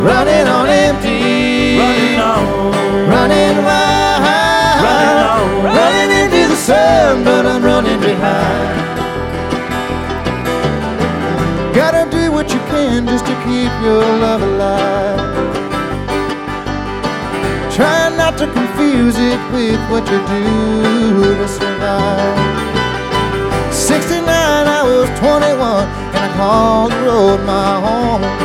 running on empty, running wild, running into the sun, but I'm running behind. Gotta do what you can just to keep your love alive. Try not to confuse it with what you do to survive. 69, I was 21, and I called the road my home.